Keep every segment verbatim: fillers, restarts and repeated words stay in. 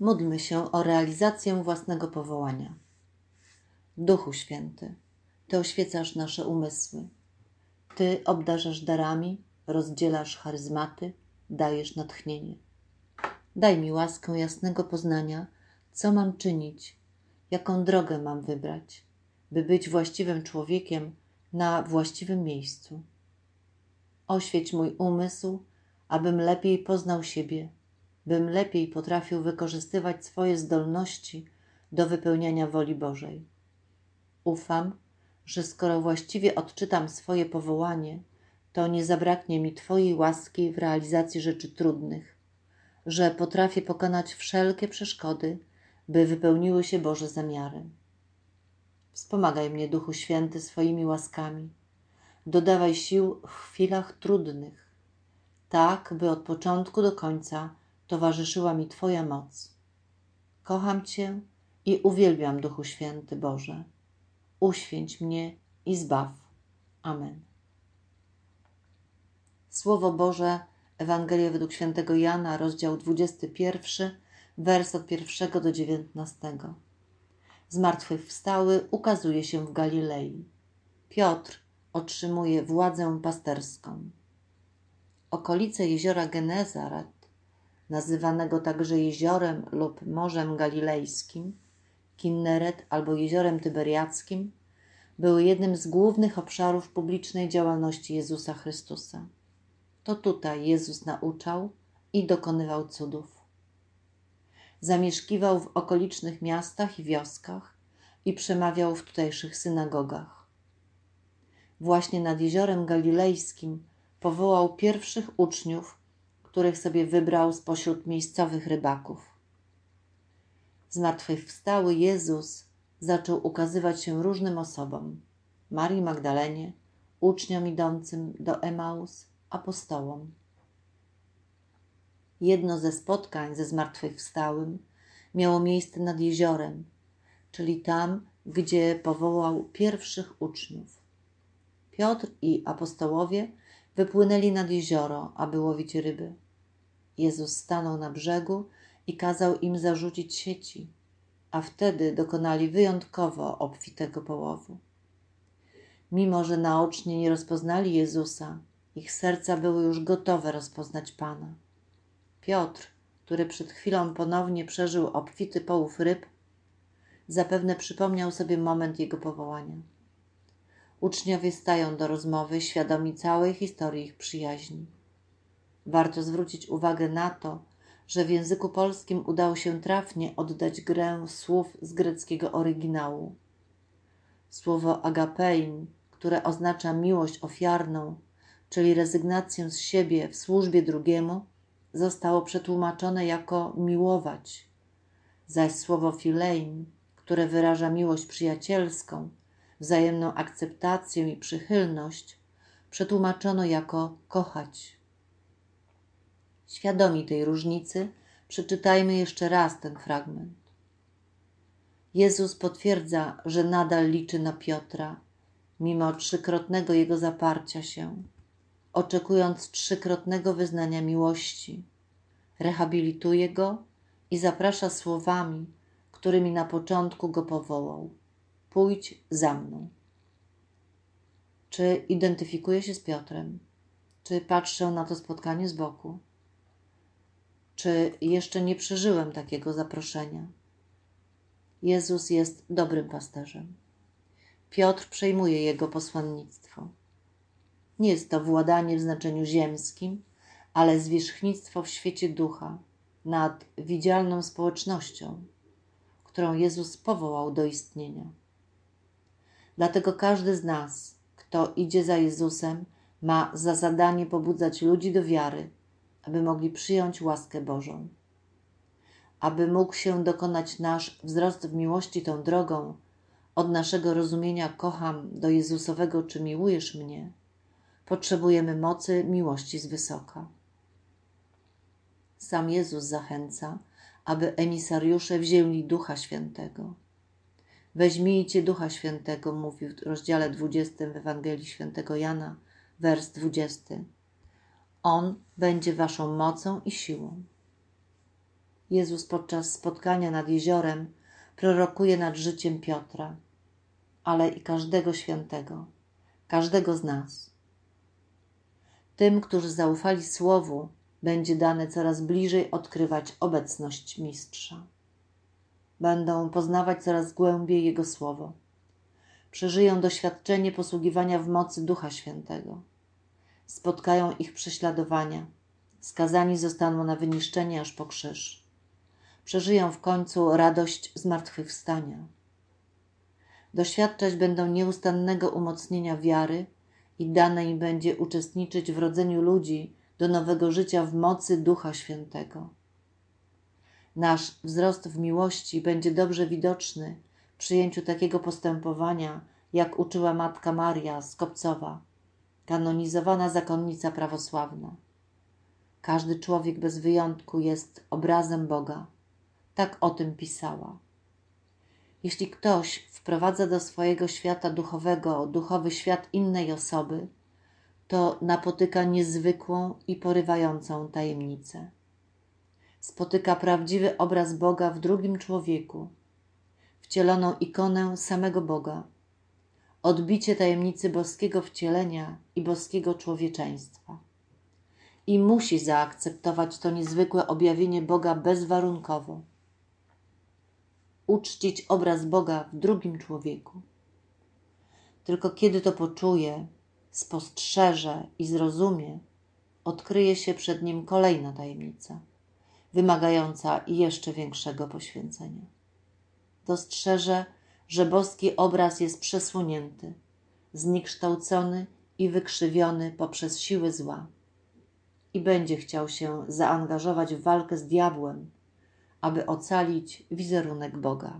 Módlmy się o realizację własnego powołania. Duchu Święty, Ty oświecasz nasze umysły. Ty obdarzasz darami, rozdzielasz charyzmaty, dajesz natchnienie. Daj mi łaskę jasnego poznania, co mam czynić, jaką drogę mam wybrać, by być właściwym człowiekiem na właściwym miejscu. Oświeć mój umysł, abym lepiej poznał siebie, bym lepiej potrafił wykorzystywać swoje zdolności do wypełniania woli Bożej. Ufam, że skoro właściwie odczytam swoje powołanie, to nie zabraknie mi Twojej łaski w realizacji rzeczy trudnych, że potrafię pokonać wszelkie przeszkody, by wypełniły się Boże zamiary. Wspomagaj mnie, Duchu Święty, swoimi łaskami. Dodawaj sił w chwilach trudnych, tak by od początku do końca towarzyszyła mi Twoja moc. Kocham Cię i uwielbiam, Duchu Święty Boże. Uświęć mnie i zbaw. Amen. Słowo Boże, Ewangelia według świętego Jana, rozdział dwudziesty pierwszy, wers od pierwszego do dziewiętnastego. Zmartwychwstały ukazuje się w Galilei. Piotr otrzymuje władzę pasterską. Okolice jeziora Genezaret, nazywanego także jeziorem lub Morzem Galilejskim, Kinneret albo jeziorem Tyberiackim, były jednym z głównych obszarów publicznej działalności Jezusa Chrystusa. To tutaj Jezus nauczał i dokonywał cudów. Zamieszkiwał w okolicznych miastach i wioskach i przemawiał w tutejszych synagogach. Właśnie nad jeziorem Galilejskim powołał pierwszych uczniów, których sobie wybrał spośród miejscowych rybaków. Zmartwychwstały Jezus zaczął ukazywać się różnym osobom: Marii Magdalenie, uczniom idącym do Emaus, apostołom. Jedno ze spotkań ze zmartwychwstałym miało miejsce nad jeziorem, czyli tam, gdzie powołał pierwszych uczniów. Piotr i apostołowie wypłynęli nad jezioro, aby łowić ryby. Jezus stanął na brzegu i kazał im zarzucić sieci, a wtedy dokonali wyjątkowo obfitego połowu. Mimo że naocznie nie rozpoznali Jezusa, ich serca były już gotowe rozpoznać Pana. Piotr, który przed chwilą ponownie przeżył obfity połów ryb, zapewne przypomniał sobie moment jego powołania. Uczniowie stają do rozmowy, świadomi całej historii ich przyjaźni. Warto zwrócić uwagę na to, że w języku polskim udało się trafnie oddać grę słów z greckiego oryginału. Słowo agapein, które oznacza miłość ofiarną, czyli rezygnację z siebie w służbie drugiemu, zostało przetłumaczone jako miłować, zaś słowo filein, które wyraża miłość przyjacielską, wzajemną akceptację i przychylność, przetłumaczono jako kochać. Świadomi tej różnicy, przeczytajmy jeszcze raz ten fragment. Jezus potwierdza, że nadal liczy na Piotra, mimo trzykrotnego jego zaparcia się, oczekując trzykrotnego wyznania miłości. Rehabilituje go i zaprasza słowami, którymi na początku go powołał: pójdź za mną. Czy identyfikuję się z Piotrem? Czy patrzę na to spotkanie z boku? Czy jeszcze nie przeżyłem takiego zaproszenia? Jezus jest dobrym pasterzem. Piotr przejmuje jego posłannictwo. Nie jest to władanie w znaczeniu ziemskim, ale zwierzchnictwo w świecie ducha nad widzialną społecznością, którą Jezus powołał do istnienia. Dlatego każdy z nas, kto idzie za Jezusem, ma za zadanie pobudzać ludzi do wiary, aby mogli przyjąć łaskę Bożą. Aby mógł się dokonać nasz wzrost w miłości tą drogą, od naszego rozumienia kocham do Jezusowego czy miłujesz mnie, potrzebujemy mocy miłości z wysoka. Sam Jezus zachęca, aby emisariusze wzięli Ducha Świętego. Weźmijcie Ducha Świętego, mówi w rozdziale dwudziestym w Ewangelii świętego Jana, wers dwudziesty. On będzie waszą mocą i siłą. Jezus podczas spotkania nad jeziorem prorokuje nad życiem Piotra, ale i każdego świętego, każdego z nas. Tym, którzy zaufali Słowu, będzie dane coraz bliżej odkrywać obecność Mistrza. Będą poznawać coraz głębiej Jego Słowo. Przeżyją doświadczenie posługiwania w mocy Ducha Świętego. Spotkają ich prześladowania. Skazani zostaną na wyniszczenie aż po krzyż. Przeżyją w końcu radość zmartwychwstania. Doświadczać będą nieustannego umocnienia wiary i dane im będzie uczestniczyć w rodzeniu ludzi do nowego życia w mocy Ducha Świętego. Nasz wzrost w miłości będzie dobrze widoczny w przyjęciu takiego postępowania, jak uczyła Matka Maria z Kopcowa, kanonizowana zakonnica prawosławna. Każdy człowiek bez wyjątku jest obrazem Boga. Tak o tym pisała. Jeśli ktoś wprowadza do swojego świata duchowego duchowy świat innej osoby, to napotyka niezwykłą i porywającą tajemnicę. Spotyka prawdziwy obraz Boga w drugim człowieku, wcieloną ikonę samego Boga, odbicie tajemnicy boskiego wcielenia i boskiego człowieczeństwa. I musi zaakceptować to niezwykłe objawienie Boga bezwarunkowo. Uczcić obraz Boga w drugim człowieku. Tylko kiedy to poczuje, spostrzeże i zrozumie, odkryje się przed nim kolejna tajemnica, wymagająca jeszcze większego poświęcenia. Dostrzeże, że boski obraz jest przesłonięty, zniekształcony i wykrzywiony poprzez siły zła i będzie chciał się zaangażować w walkę z diabłem, aby ocalić wizerunek Boga.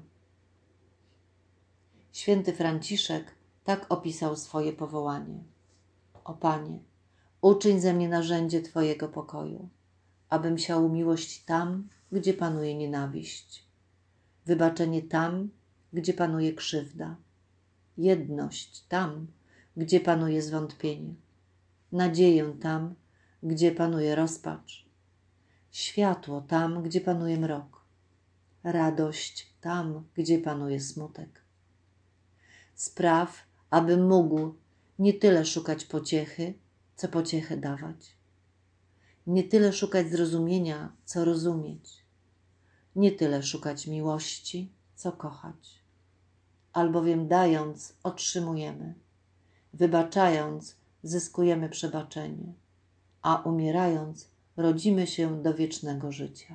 Święty Franciszek tak opisał swoje powołanie. O Panie, uczyń ze mnie narzędzie Twojego pokoju, abym siał miłość tam, gdzie panuje nienawiść, wybaczenie tam, gdzie panuje krzywda, jedność tam, gdzie panuje zwątpienie, nadzieję tam, gdzie panuje rozpacz, światło tam, gdzie panuje mrok, radość tam, gdzie panuje smutek. Spraw, abym mógł nie tyle szukać pociechy, co pociechę dawać. Nie tyle szukać zrozumienia, co rozumieć. Nie tyle szukać miłości, co kochać. Albowiem dając, otrzymujemy. Wybaczając, zyskujemy przebaczenie. A umierając, rodzimy się do wiecznego życia.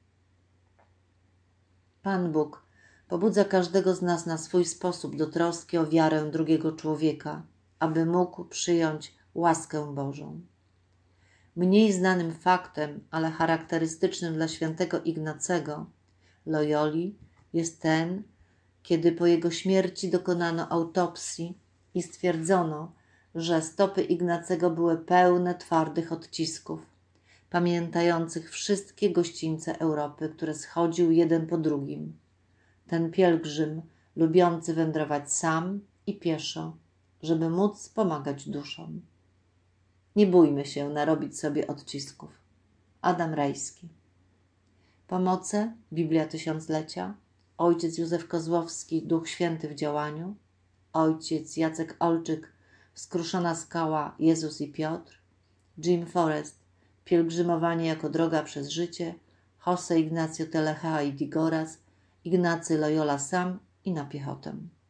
Pan Bóg pobudza każdego z nas na swój sposób do troski o wiarę drugiego człowieka, aby mógł przyjąć łaskę Bożą. Mniej znanym faktem, ale charakterystycznym dla świętego Ignacego Loyoli jest ten, kiedy po jego śmierci dokonano autopsji i stwierdzono, że stopy Ignacego były pełne twardych odcisków, pamiętających wszystkie gościńce Europy, które schodził jeden po drugim. Ten pielgrzym, lubiący wędrować sam i pieszo, żeby móc pomagać duszom. Nie bójmy się narobić sobie odcisków. Adam Rajski. Pomoce Biblia Tysiąclecia, ojciec Józef Kozłowski, Duch Święty w działaniu, ojciec Jacek Olczyk, Skruszona skała, Jezus i Piotr, Jim Forrest, Pielgrzymowanie jako droga przez życie, José Ignacio Telechea y Digoras, Ignacy Loyola sam i na piechotę.